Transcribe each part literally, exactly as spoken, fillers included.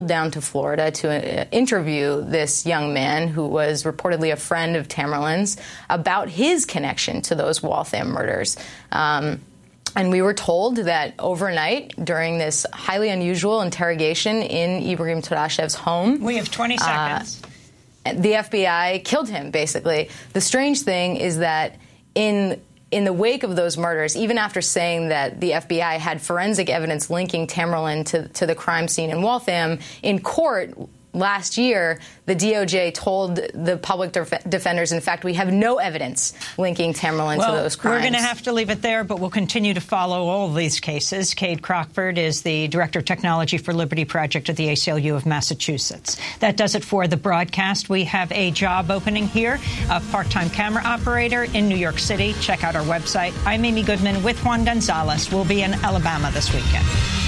down to Florida to uh, interview this young man who was reportedly a friend of Tamerlan's about his connection to those Waltham murders. Um, and we were told that overnight, during this highly unusual interrogation in Ibrahim Tarashev's home... We have twenty seconds. Uh, the F B I killed him, basically. The strange thing is that in... In the wake of those murders, even after saying that the F B I had forensic evidence linking Tamerlan to, to the crime scene in Waltham, in court last year, the D O J told the public def- defenders, in fact, we have no evidence linking Tamerlan well, to those crimes. We're going to have to leave it there, but we'll continue to follow all of these cases. Cade Crockford is the Director of Technology for Liberty Project at the A C L U of Massachusetts. That does it for the broadcast. We have a job opening here, a part-time camera operator in New York City. Check out our website. I'm Amy Goodman with Juan Gonzalez. We'll be in Alabama this weekend.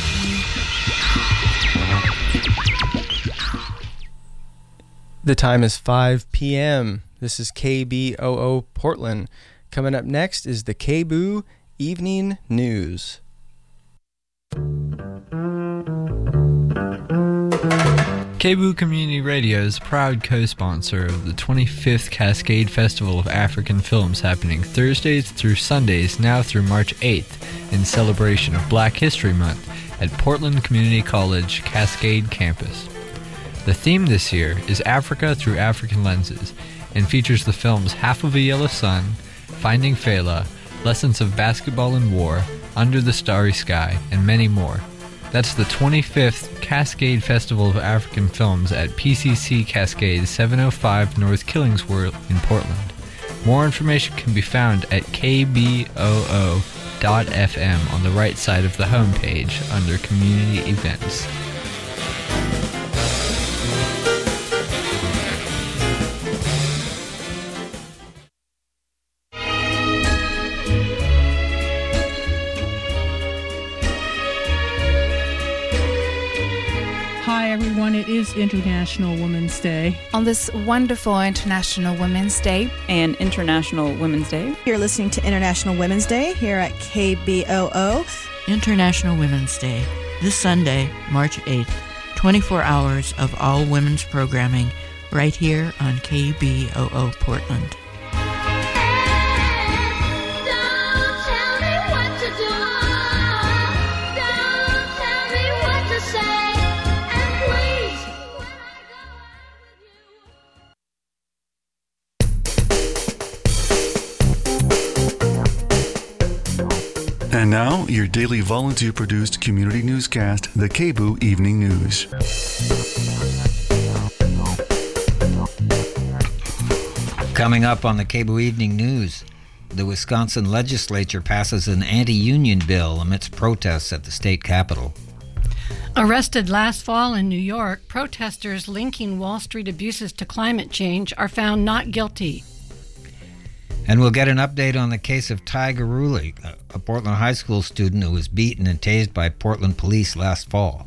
The time is five p.m. This is K B O O Portland. Coming up next is the K B O O Evening News. K B O O Community Radio is a proud co-sponsor of the twenty-fifth Cascade Festival of African Films happening Thursdays through Sundays now through March eighth in celebration of Black History Month at Portland Community College Cascade Campus. The theme this year is Africa Through African Lenses and features the films Half of a Yellow Sun, Finding Fela, Lessons of Basketball and War, Under the Starry Sky, and many more. That's the twenty-fifth Cascade Festival of African Films at P C C Cascade, seven oh five North Killingsworth in Portland. More information can be found at k b o o dot f m on the right side of the homepage under Community Events. Everyone, it is International Women's Day. On this wonderful International Women's Day and International Women's Day. You're listening to International Women's Day here at K B O O. International Women's Day, this Sunday, March eighth. twenty-four hours of all women's programming right here on K B O O Portland. And now, your daily volunteer-produced community newscast, the K B O O Evening News. Coming up on the K B O O Evening News, the Wisconsin legislature passes an anti-union bill amidst protests at the state capitol. Arrested last fall in New York, protesters linking Wall Street abuses to climate change are found not guilty. And we'll get an update on the case of Ty Garuli, a Portland High School student who was beaten and tased by Portland police last fall.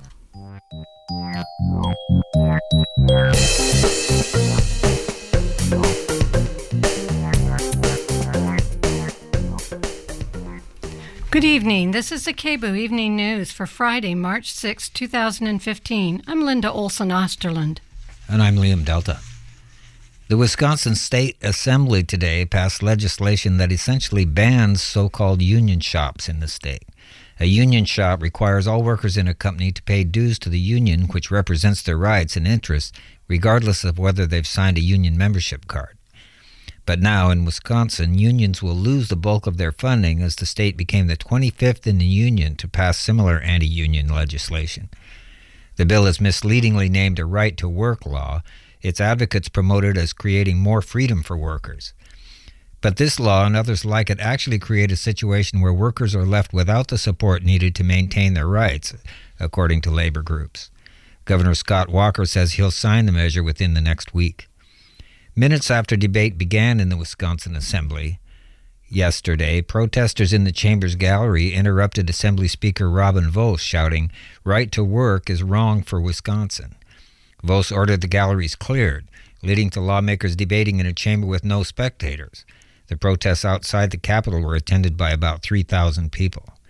Good evening. This is the K B O O Evening News for Friday, March sixth, twenty fifteen. I'm Linda Olson Osterland. And I'm Liam Delta. The Wisconsin State Assembly today passed legislation that essentially bans so-called union shops in the state. A union shop requires all workers in a company to pay dues to the union, which represents their rights and interests, regardless of whether they've signed a union membership card. But now, in Wisconsin, unions will lose the bulk of their funding as the state became the twenty-fifth in the union to pass similar anti-union legislation. The bill is misleadingly named a right-to-work law. Its advocates promote it as creating more freedom for workers. But this law and others like it actually create a situation where workers are left without the support needed to maintain their rights, according to labor groups. Governor Scott Walker says he'll sign the measure within the next week. Minutes after debate began in the Wisconsin Assembly yesterday, protesters in the Chamber's gallery interrupted Assembly Speaker Robin Vos, shouting, "Right to work is wrong for Wisconsin." Vos ordered the galleries cleared, leading to lawmakers debating in a chamber with no spectators. The protests outside the Capitol were attended by about three thousand people.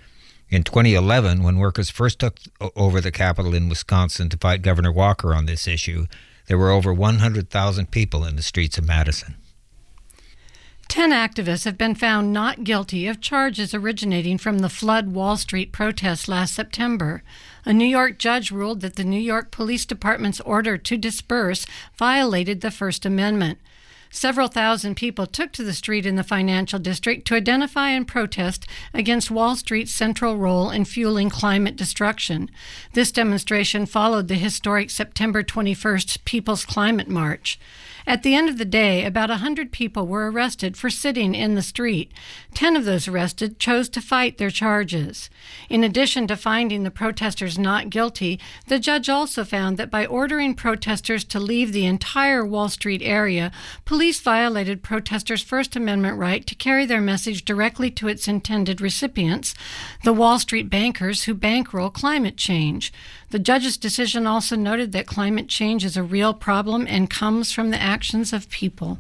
In twenty eleven, when workers first took over the Capitol in Wisconsin to fight Governor Walker on this issue, there were over one hundred thousand people in the streets of Madison. Ten activists have been found not guilty of charges originating from the Flood Wall Street protests last September. A New York judge ruled that the New York Police Department's order to disperse violated the First Amendment. Several thousand people took to the street in the financial district to identify and protest against Wall Street's central role in fueling climate destruction. This demonstration followed the historic September twenty-first People's Climate March. At the end of the day, about one hundred people were arrested for sitting in the street. Ten of those arrested chose to fight their charges. In addition to finding the protesters not guilty, the judge also found that by ordering protesters to leave the entire Wall Street area, police violated protesters' First Amendment right to carry their message directly to its intended recipients, the Wall Street bankers who bankroll climate change. The judge's decision also noted that climate change is a real problem and comes from the actions of people.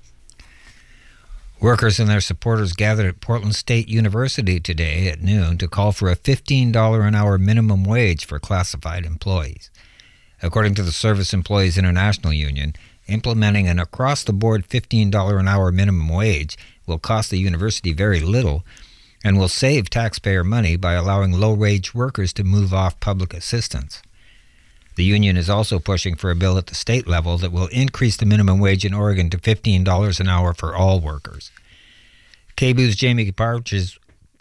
Workers and their supporters gathered at Portland State University today at noon to call for a fifteen dollars an hour minimum wage for classified employees. According to the Service Employees International Union, implementing an across-the-board fifteen dollars an hour minimum wage will cost the university very little and will save taxpayer money by allowing low-wage workers to move off public assistance. The union is also pushing for a bill at the state level that will increase the minimum wage in Oregon to fifteen dollars an hour for all workers. K B O's Jamie Partridge,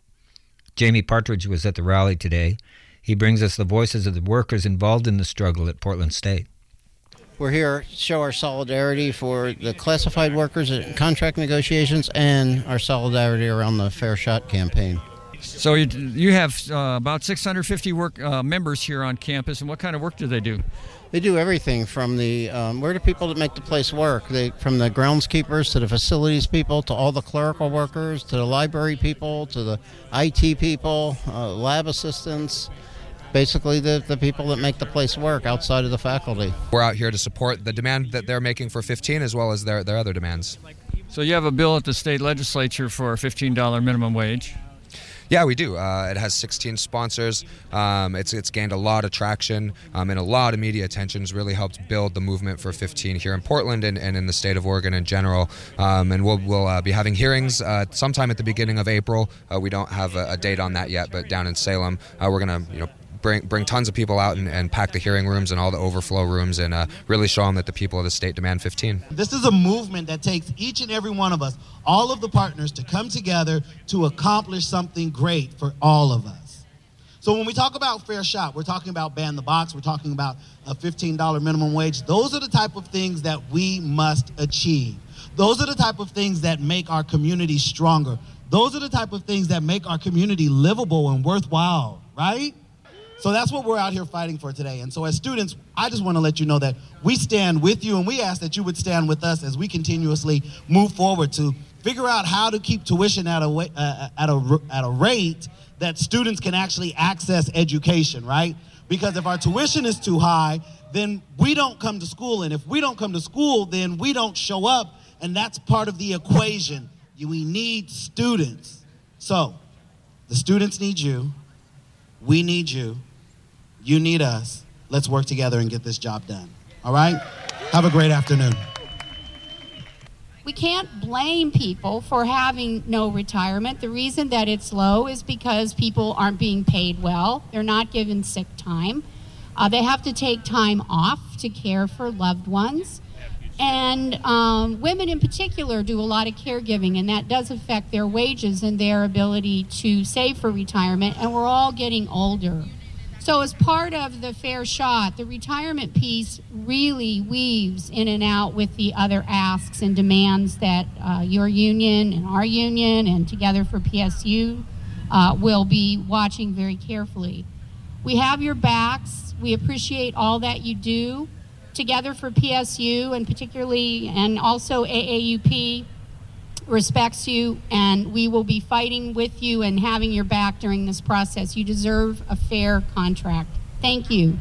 Jamie Partridge was at the rally today. He brings us the voices of the workers involved in the struggle at Portland State. We're here to show our solidarity for the classified workers at contract negotiations and our solidarity around the Fair Shot campaign. So you, you have uh, about six hundred fifty work uh, members here on campus, and what kind of work do they do? They do everything from the, um, we're the people that make the place work, they, from the groundskeepers to the facilities people to all the clerical workers to the library people to the I T people, uh, lab assistants. Basically the, the people that make the place work outside of the faculty. We're out here to support the demand that they're making for fifteen as well as their, their other demands. So you have a bill at the state legislature for a fifteen dollars minimum wage? Yeah, we do. Uh, it has sixteen sponsors. Um, it's it's gained a lot of traction um, and a lot of media attention. It's really helped build the movement for fifteen here in Portland and, and in the state of Oregon in general. Um, and we'll, we'll uh, be having hearings uh, sometime at the beginning of April. Uh, we don't have a, a date on that yet, but down in Salem, uh, we're going to, you know, Bring, bring tons of people out and, and pack the hearing rooms and all the overflow rooms and uh, really show them that the people of the state demand fifteen. This is a movement that takes each and every one of us, all of the partners, to come together to accomplish something great for all of us. So when we talk about Fair Shot, we're talking about ban the box, we're talking about a fifteen dollars minimum wage. Those are the type of things that we must achieve. Those are the type of things that make our community stronger. Those are the type of things that make our community livable and worthwhile, right? So that's what we're out here fighting for today. And so as students, I just want to let you know that we stand with you, and we ask that you would stand with us as we continuously move forward to figure out how to keep tuition at a, uh, at a, at a rate that students can actually access education, right? Because if our tuition is too high, then we don't come to school. And if we don't come to school, then we don't show up. And that's part of the equation. We need students. So the students need you. We need you. You need us. Let's work together and get this job done. All right? Have a great afternoon. We can't blame people for having no retirement. The reason that it's low is because people aren't being paid well. They're not given sick time. Uh, they have to take time off to care for loved ones. And um, women in particular do a lot of caregiving, and that does affect their wages and their ability to save for retirement, and we're all getting older. So as part of the Fair Shot, the retirement piece really weaves in and out with the other asks and demands that uh, your union and our union and Together for P S U uh, will be watching very carefully. We have your backs. We appreciate all that you do. Together for P S U and particularly, and also A A U P respects you, and we will be fighting with you and having your back during this process. You deserve a fair contract. Thank you.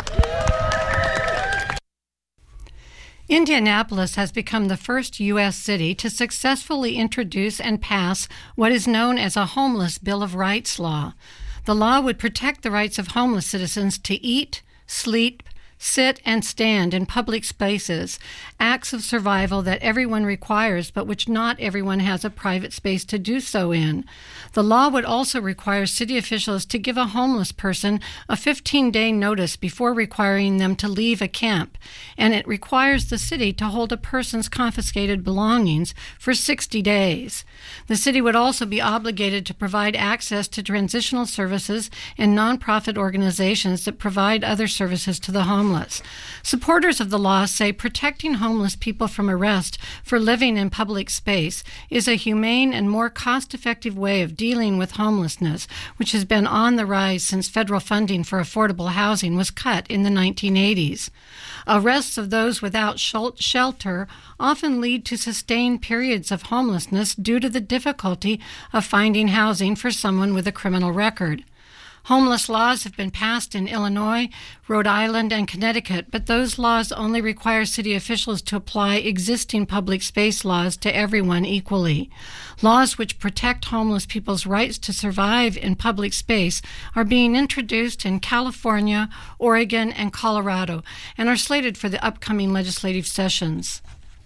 Indianapolis has become the first U S city to successfully introduce and pass what is known as a Homeless Bill of Rights law. The law would protect the rights of homeless citizens to eat, sleep, sit, and stand in public spaces, acts of survival that everyone requires, but which not everyone has a private space to do so in. The law would also require city officials to give a homeless person a fifteen-day notice before requiring them to leave a camp, and it requires the city to hold a person's confiscated belongings for sixty days. The city would also be obligated to provide access to transitional services and nonprofit organizations that provide other services to the homeless. Supporters of the law say protecting homeless people from arrest for living in public space is a humane and more cost-effective way of dealing with homelessness, which has been on the rise since federal funding for affordable housing was cut in the nineteen eighties. Arrests of those without shelter often lead to sustained periods of homelessness due to the difficulty of finding housing for someone with a criminal record. Homeless laws have been passed in Illinois, Rhode Island, and Connecticut, but those laws only require city officials to apply existing public space laws to everyone equally. Laws which protect homeless people's rights to survive in public space are being introduced in California, Oregon, and Colorado, and are slated for the upcoming legislative sessions.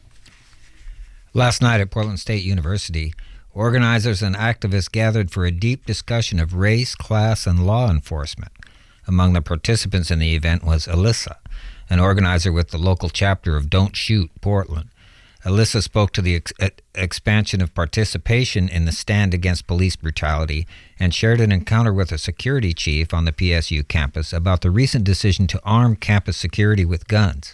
Last night at Portland State University, organizers and activists gathered for a deep discussion of race, class, and law enforcement. Among the participants in the event was Alyssa, an organizer with the local chapter of Don't Shoot Portland. Alyssa spoke to the ex- expansion of participation in the stand against police brutality and shared an encounter with a security chief on the P S U campus about the recent decision to arm campus security with guns.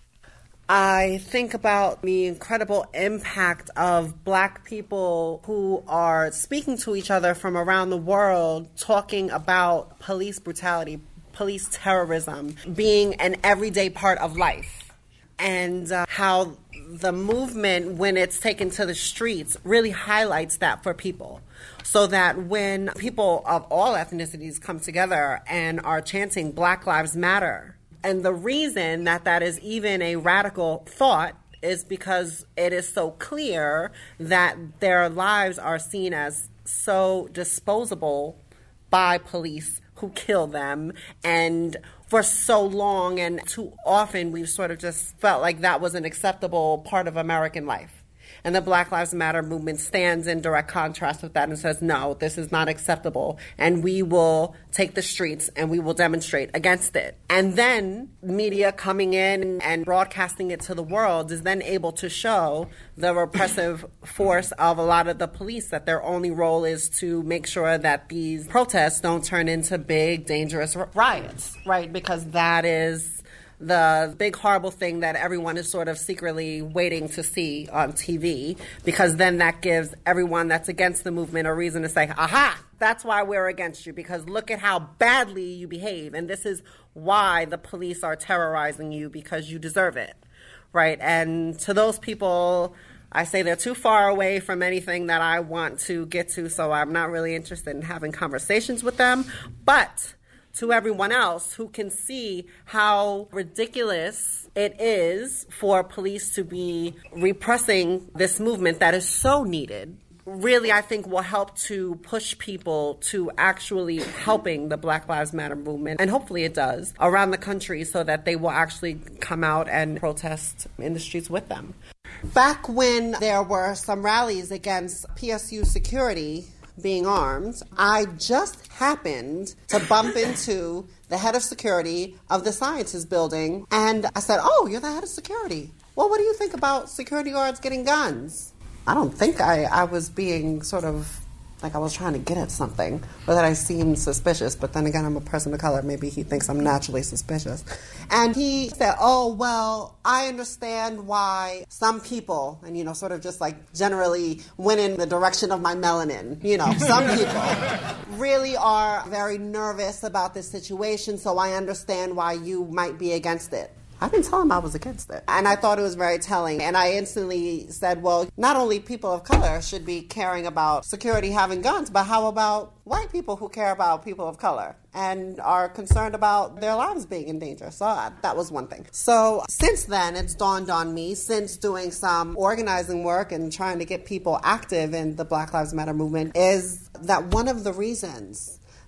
I think about the incredible impact of Black people who are speaking to each other from around the world, talking about police brutality, police terrorism, being an everyday part of life, and uh, how the movement, when it's taken to the streets, really highlights that for people. So that when people of all ethnicities come together and are chanting Black Lives Matter, and the reason that that is even a radical thought is because it is so clear that their lives are seen as so disposable by police who kill them. And for so long and too often, we've sort of just felt like that was an acceptable part of American life. And the Black Lives Matter movement stands in direct contrast with that and says, no, this is not acceptable. And we will take the streets and we will demonstrate against it. And then media coming in and broadcasting it to the world is then able to show the repressive force of a lot of the police, that their only role is to make sure that these protests don't turn into big, dangerous riots, right? Because that is the big horrible thing that everyone is sort of secretly waiting to see on T V, because then that gives everyone that's against the movement a reason to say, aha, that's why we're against you, because look at how badly you behave, and this is why the police are terrorizing you, because you deserve it, right? And to those people, I say they're too far away from anything that I want to get to, so I'm not really interested in having conversations with them. But to everyone else who can see how ridiculous it is for police to be repressing this movement that is so needed, really, I think will help to push people to actually helping the Black Lives Matter movement, and hopefully it does, around the country, so that they will actually come out and protest in the streets with them. Back when there were some rallies against P S U security being armed, I just happened to bump into the head of security of the Sciences Building, and I said, oh, you're the head of security. Well, what do you think about security guards getting guns? I don't think I, I was being sort of like I was trying to get at something, or that I seemed suspicious, but then again, I'm a person of color. Maybe he thinks I'm naturally suspicious. And he said, oh, well, I understand why some people, and, you know, sort of just like generally went in the direction of my melanin, you know, some people really are very nervous about this situation, so I understand why you might be against it. I didn't tell him I was against it. And I thought it was very telling. And I instantly said, well, not only people of color should be caring about security having guns, but how about white people who care about people of color and are concerned about their lives being in danger? So I, that was one thing. So since then, it's dawned on me, since doing some organizing work and trying to get people active in the Black Lives Matter movement, is that one of the reasons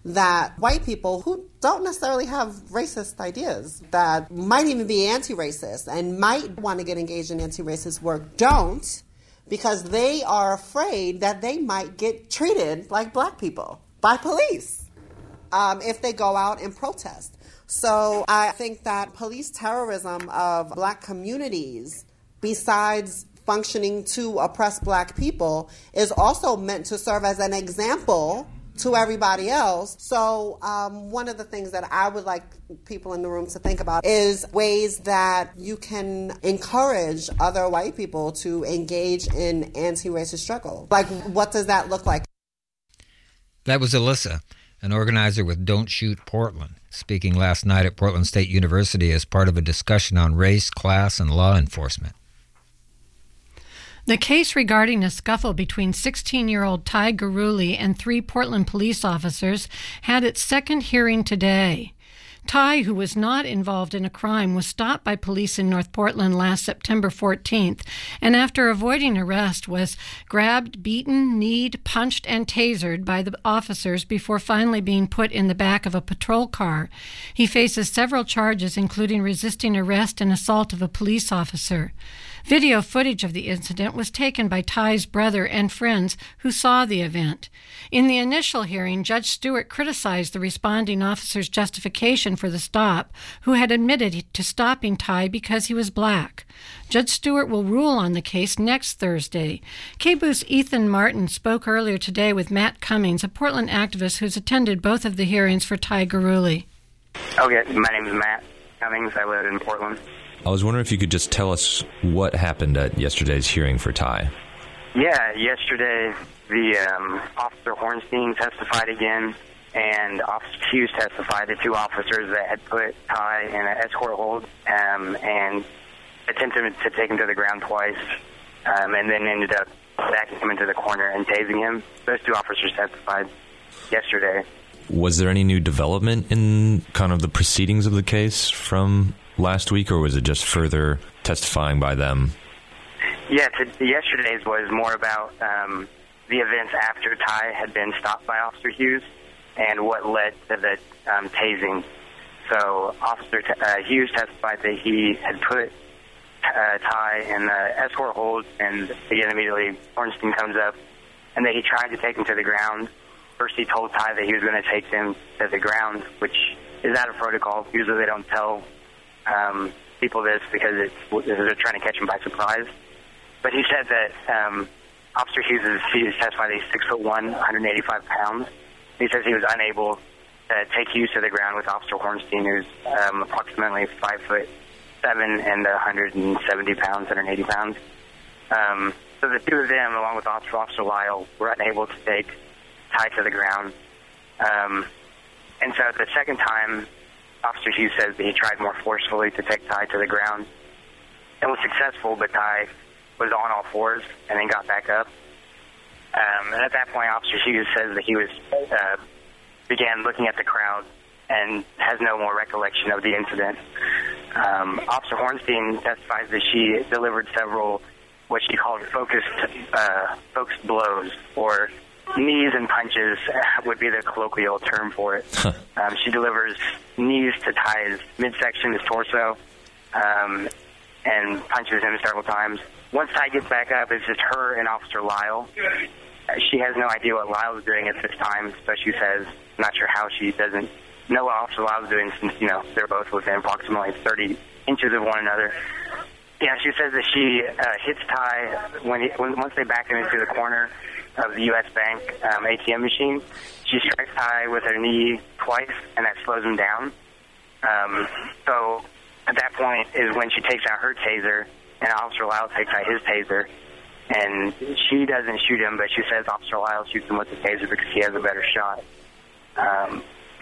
that white people who don't necessarily have racist ideas, that might even be anti-racist and might want to get engaged in anti-racist work, don't, because they are afraid that they might get treated like black people by police um, if they go out and protest. So I think that police terrorism of black communities, besides functioning to oppress black people, is also meant to serve as an example to everybody else. So um, one of the things that I would like people in the room to think about is ways that you can encourage other white people to engage in anti-racist struggle. Like, what does that look like? That was Alyssa, an organizer with Don't Shoot Portland, speaking last night at Portland State University as part of a discussion on race, class, and law enforcement. The case regarding a scuffle between sixteen-year-old Ty Guruli and three Portland police officers had its second hearing today. Ty, who was not involved in a crime, was stopped by police in North Portland last September fourteenth, and after avoiding arrest was grabbed, beaten, kneed, punched, and tasered by the officers before finally being put in the back of a patrol car. He faces several charges, including resisting arrest and assault of a police officer. Video footage of the incident was taken by Ty's brother and friends who saw the event. In the initial hearing, Judge Stewart criticized the responding officer's justification for the stop, who had admitted to stopping Ty because he was black. Judge Stewart will rule on the case next Thursday. K B O O's Ethan Martin spoke earlier today with Matt Cummings, a Portland activist who's attended both of the hearings for Ty Guruli. Okay, my name is Matt Cummings. I live in Portland. I was wondering if you could just tell us what happened at yesterday's hearing for Ty. Yeah, yesterday the um, Officer Hornstein testified again, and Officer Hughes testified, the two officers that had put Ty in an escort hold um, and attempted to take him to the ground twice, um, and then ended up backing him into the corner and tasing him. Those two officers testified yesterday. Was there any new development in kind of the proceedings of the case from last week, or was it just further testifying by them? Yeah, to, yesterday's was more about um, the events after Ty had been stopped by Officer Hughes and what led to the um, tasing. So Officer T- uh, Hughes testified that he had put uh, Ty in the escort hold, and again, immediately Ornstein comes up, and that he tried to take him to the ground. First he told Ty that he was going to take him to the ground, which is out of protocol. Usually they don't tell Um, people this because it's, they're trying to catch him by surprise. But he said that um, Officer Hughes is he testified that he's six foot one, one hundred eighty-five pounds. He says he was unable to take Hughes to the ground with Officer Hornstein, who's um, approximately five foot seven and one hundred seventy pounds, one hundred eighty pounds. Um, so the two of them, along with Officer Officer Lyle, were unable to take Ty to the ground. Um, and so the second time, Officer Hughes says that he tried more forcefully to take Ty to the ground and was successful, but Ty was on all fours and then got back up. Um, and at that point, Officer Hughes says that he was uh, began looking at the crowd and has no more recollection of the incident. Um, Officer Hornstein testifies that she delivered several what she called focused, uh, focused blows, or knees and punches would be the colloquial term for it. Huh. Um, she delivers knees to Ty's midsection, his torso, um, and punches him several times. Once Ty gets back up, it's just her and Officer Lyle. Uh, she has no idea what Lyle is doing at this time, so she says, not sure how she doesn't know what Officer Lyle is doing since, you know, they're both within approximately thirty inches of one another. Yeah, she says that she uh, hits Ty when, he, when once they back him into the corner of the U S Bank um, A T M machine. She strikes Ty with her knee twice, and that slows him down. Um, so at that point is when she takes out her taser, and Officer Lyle takes out his taser. And she doesn't shoot him, but she says Officer Lyle shoots him with the taser because he has a better shot. Um,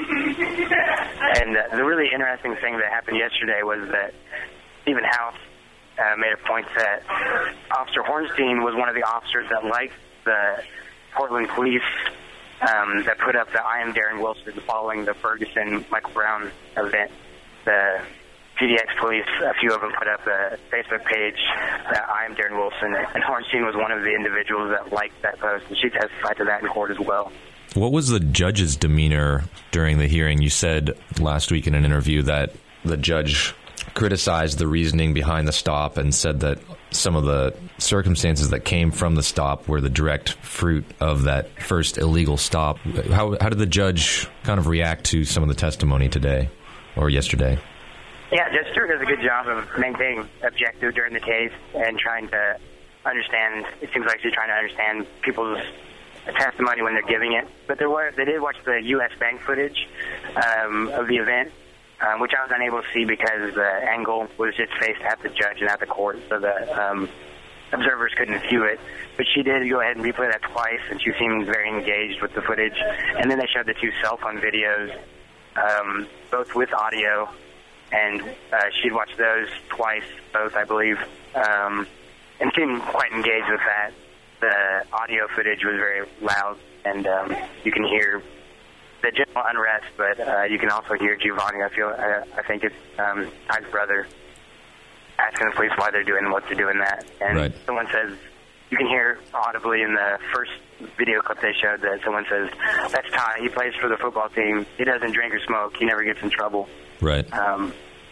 and uh, the really interesting thing that happened yesterday was that Stephen House uh, made a point that Officer Hornstein was one of the officers that liked the Portland police um, that put up the I Am Darren Wilson following the Ferguson Michael Brown event the P D X police, a few of them put up a Facebook page that I am Darren Wilson, and Hornstein was one of the individuals that liked that post, and she testified to that in court as well. What was the judge's demeanor during the hearing? You said last week in an interview that the judge criticized the reasoning behind the stop and said that some of the circumstances that came from the stop were the direct fruit of that first illegal stop. How, how did the judge kind of react to some of the testimony today or yesterday? Yeah, Judge Stewart does a good job of maintaining objective during the case and trying to understand. It seems like she's trying to understand people's testimony when they're giving it. But there were, they did watch the U S Bank footage um, of the event, um, which I was unable to see because the angle was just faced at the judge and at the court, so the um, observers couldn't view it. But she did go ahead and replay that twice, and she seemed very engaged with the footage. And then they showed the two cell phone videos, um, both with audio, and uh, she'd watched those twice, both, I believe, um, and seemed quite engaged with that. The audio footage was very loud, and um, you can hear the general unrest, but uh, you can also hear Giovanni. I feel, uh, I think it's um, Ty's brother asking the police why they're doing what they're doing that. And right. Someone says, you can hear audibly in the first video clip they showed that someone says, "That's Ty. He plays for the football team. He doesn't drink or smoke. He never gets in trouble." Right. Um,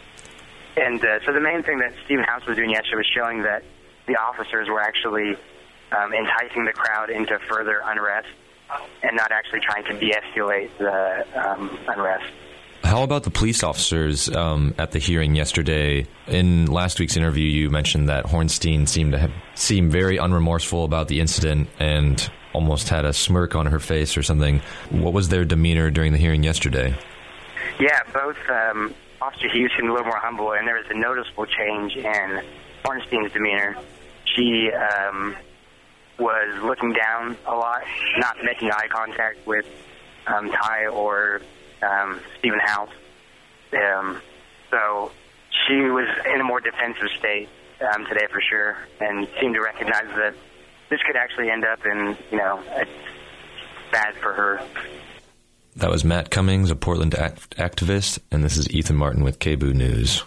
and uh, so the main thing that Stephen House was doing yesterday was showing that the officers were actually um, enticing the crowd into further unrest and not actually trying to de-escalate the um, unrest. How about the police officers um, at the hearing yesterday? In last week's interview, you mentioned that Hornstein seemed to have seemed very unremorseful about the incident and almost had a smirk on her face or something. What was their demeanor during the hearing yesterday? Yeah, both um, Officer Hughes seemed a little more humble, and there was a noticeable change in Hornstein's demeanor. She um, was looking down a lot, not making eye contact with um, Ty or um, Stephen House. Um, so she was in a more defensive state um, today for sure, and seemed to recognize that this could actually end up in, you know, it's bad for her. That was Matt Cummings, a Portland act- activist, and this is Ethan Martin with K B O O News.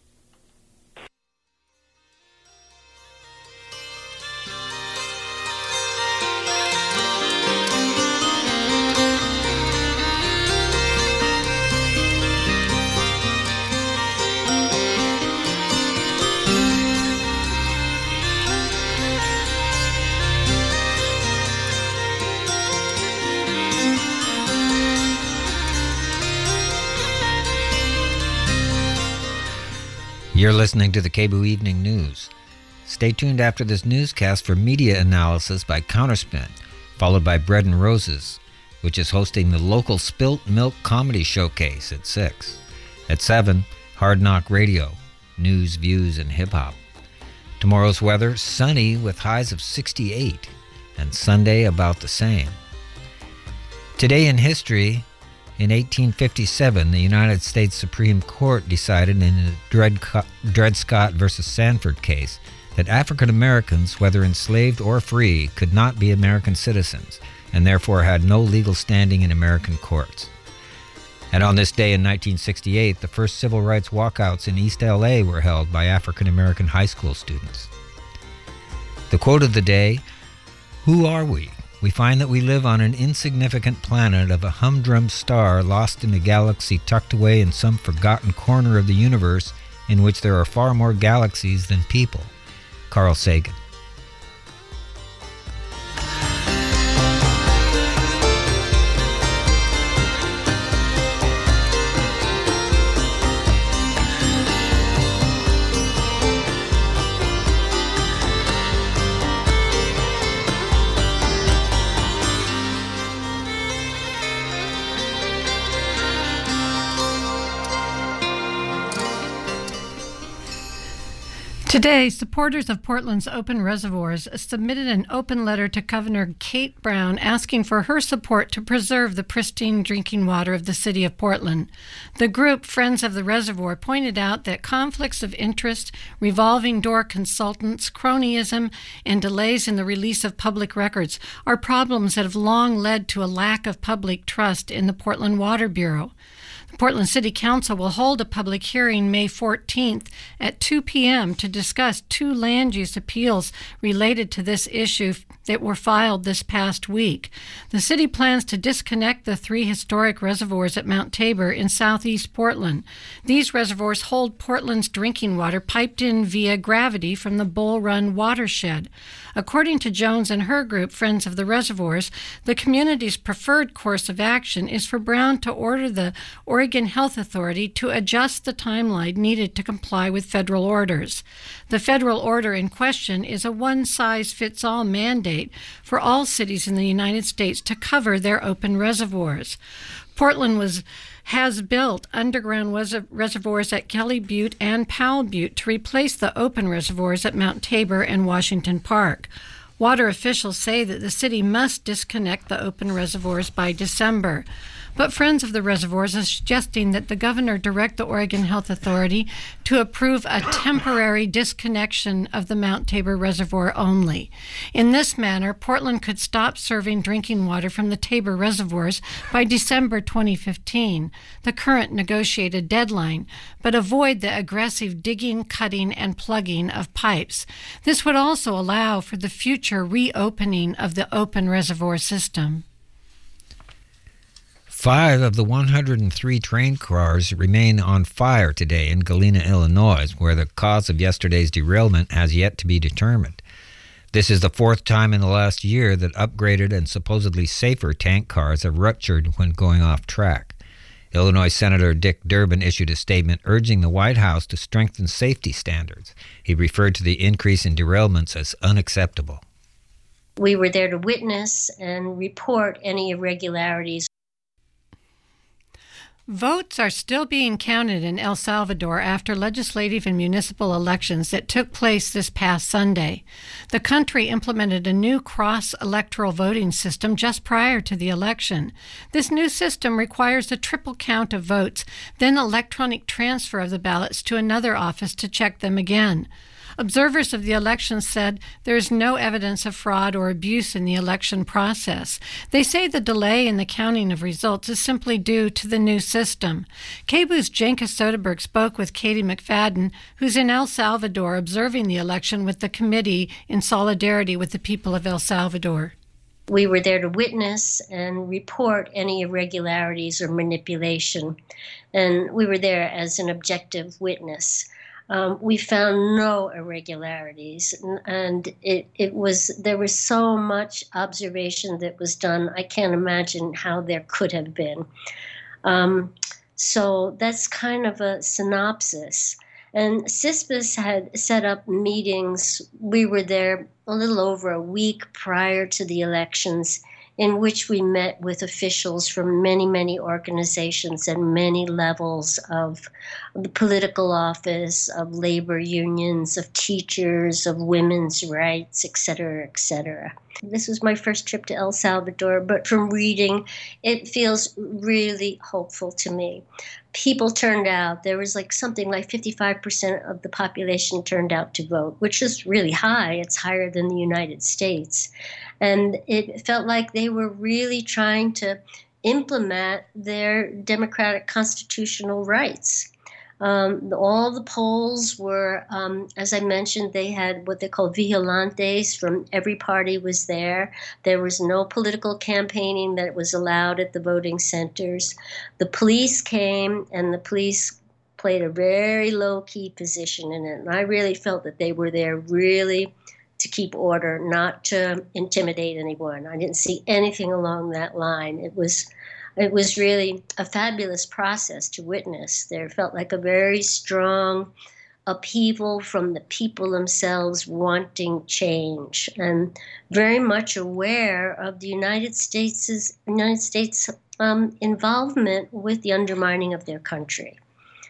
You're listening to the K B O O Evening News. Stay tuned after this newscast for media analysis by Counterspin, followed by Bread and Roses, which is hosting the local Spilt Milk Comedy Showcase at six. At seven, Hard Knock Radio, news, views, and hip-hop. Tomorrow's weather, sunny with highs of sixty-eight, and Sunday about the same. Today in history, in eighteen fifty-seven, the United States Supreme Court decided in the Dred, Dred Scott versus Sanford case that African Americans, whether enslaved or free, could not be American citizens and therefore had no legal standing in American courts. And on this day in nineteen sixty-eight, the first civil rights walkouts in East L A were held by African American high school students. The quote of the day, "Who are we? We find that we live on an insignificant planet of a humdrum star lost in a galaxy tucked away in some forgotten corner of the universe in which there are far more galaxies than people." Carl Sagan. Today, supporters of Portland's open reservoirs submitted an open letter to Governor Kate Brown asking for her support to preserve the pristine drinking water of the city of Portland. The group, Friends of the Reservoir, pointed out that conflicts of interest, revolving door consultants, cronyism, and delays in the release of public records are problems that have long led to a lack of public trust in the Portland Water Bureau. The Portland City Council will hold a public hearing May fourteenth at two p.m. to discuss two land use appeals related to this issue that were filed this past week. The city plans to disconnect the three historic reservoirs at Mount Tabor in southeast Portland. These reservoirs hold Portland's drinking water piped in via gravity from the Bull Run watershed. According to Jones and her group, Friends of the Reservoirs, the community's preferred course of action is for Brown to order the Oregon Health Authority to adjust the timeline needed to comply with federal orders. The federal order in question is a one-size-fits-all mandate for all cities in the United States to cover their open reservoirs. Portland was has built underground reservoirs at Kelly Butte and Powell Butte to replace the open reservoirs at Mount Tabor and Washington Park. Water officials say that the city must disconnect the open reservoirs by December. But Friends of the Reservoirs are suggesting that the governor direct the Oregon Health Authority to approve a temporary disconnection of the Mount Tabor Reservoir only. In this manner, Portland could stop serving drinking water from the Tabor reservoirs by December twenty fifteen, the current negotiated deadline, but avoid the aggressive digging, cutting, and plugging of pipes. This would also allow for the future reopening of the open reservoir system. Five of the one hundred three train cars remain on fire today in Galena, Illinois, where the cause of yesterday's derailment has yet to be determined. This is the fourth time in the last year that upgraded and supposedly safer tank cars have ruptured when going off track. Illinois Senator Dick Durbin issued a statement urging the White House to strengthen safety standards. He referred to the increase in derailments as unacceptable. We were there to witness and report any irregularities. Votes are still being counted in El Salvador after legislative and municipal elections that took place this past Sunday. The country implemented a new cross-electoral voting system just prior to the election. This new system requires a triple count of votes, then electronic transfer of the ballots to another office to check them again. Observers of the election said there is no evidence of fraud or abuse in the election process. They say the delay in the counting of results is simply due to the new system. K B O's Jenka Soderberg spoke with Katie McFadden, who's in El Salvador observing the election with the committee in solidarity with the people of El Salvador. We were there to witness and report any irregularities or manipulation, and we were there as an objective witness. Um, we found no irregularities, and it, it was there was so much observation that was done. I can't imagine how there could have been. Um, so that's kind of a synopsis. And CISPAS had set up meetings. We were there a little over a week prior to the elections, in which we met with officials from many, many organizations and many levels of the political office, of labor unions, of teachers, of women's rights, et cetera, et cetera. This was my first trip to El Salvador, but from reading, it feels really hopeful to me. People turned out. There was like something like fifty-five percent of the population turned out to vote, which is really high. It's higher than the United States. And it felt like they were really trying to implement their democratic constitutional rights. Um, all the polls were, um, as I mentioned, they had what they call vigilantes from every party was there. There was no political campaigning that was allowed at the voting centers. The police came, and the police played a very low-key position in it. And I really felt that they were there really to keep order, not to intimidate anyone. I didn't see anything along that line. It was It was really a fabulous process to witness. There felt like a very strong upheaval from the people themselves wanting change, and very much aware of the United States' United States um, involvement with the undermining of their country.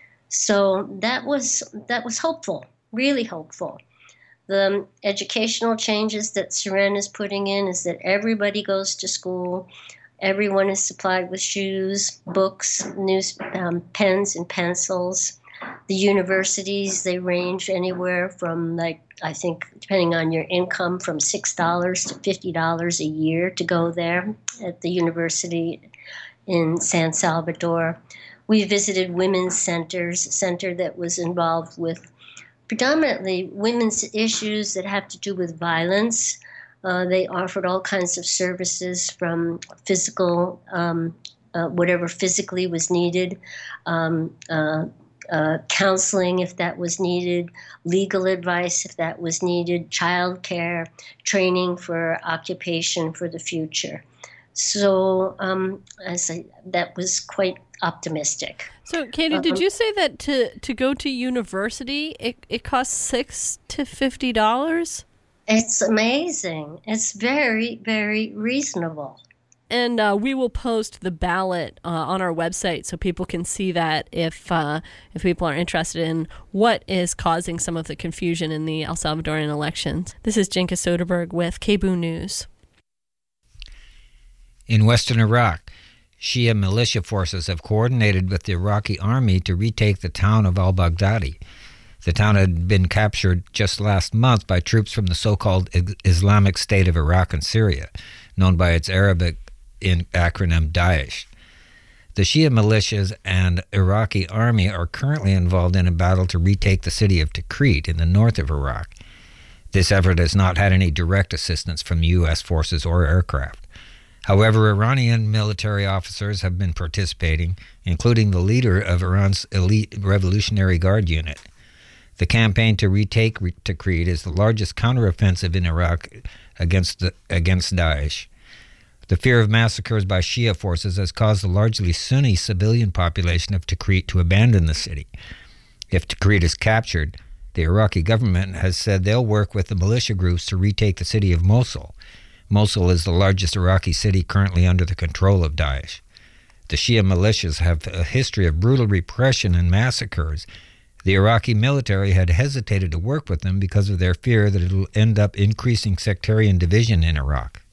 So that was that was hopeful, really hopeful. The educational changes that Seren is putting in is that everybody goes to school. Everyone is supplied with shoes, books, news, um, pens, and pencils. The universities, they range anywhere from, like, I think, depending on your income, from six dollars to fifty dollars a year to go there at the university in San Salvador. We visited women's centers, a center that was involved with predominantly women's issues that have to do with violence. Uh, they offered all kinds of services from physical, um, uh, whatever physically was needed, um, uh, uh, counseling if that was needed, legal advice if that was needed, child care, training for occupation for the future. So um, as I, that was quite optimistic. So, Katie, um, did you say that to, to go to university, it, it costs six to fifty dollars? It's amazing. It's very, very reasonable. And uh, we will post the ballot uh, on our website so people can see that if uh, if people are interested in what is causing some of the confusion in the El Salvadorian elections. This is Jinka Soderberg with K B O O News. In western Iraq, Shia militia forces have coordinated with the Iraqi army to retake the town of al-Baghdadi. The town had been captured just last month by troops from the so-called Islamic State of Iraq and Syria, known by its Arabic in acronym Daesh. The Shia militias and Iraqi army are currently involved in a battle to retake the city of Tikrit in the north of Iraq. This effort has not had any direct assistance from U S forces or aircraft. However, Iranian military officers have been participating, including the leader of Iran's elite Revolutionary Guard unit. The campaign to retake Tikrit is the largest counteroffensive in Iraq against the, against Daesh. The fear of massacres by Shia forces has caused the largely Sunni civilian population of Tikrit to abandon the city. If Tikrit is captured, the Iraqi government has said they'll work with the militia groups to retake the city of Mosul. Mosul is the largest Iraqi city currently under the control of Daesh. The Shia militias have a history of brutal repression and massacres. The Iraqi military had hesitated to work with them because of their fear that it will end up increasing sectarian division in Iraq.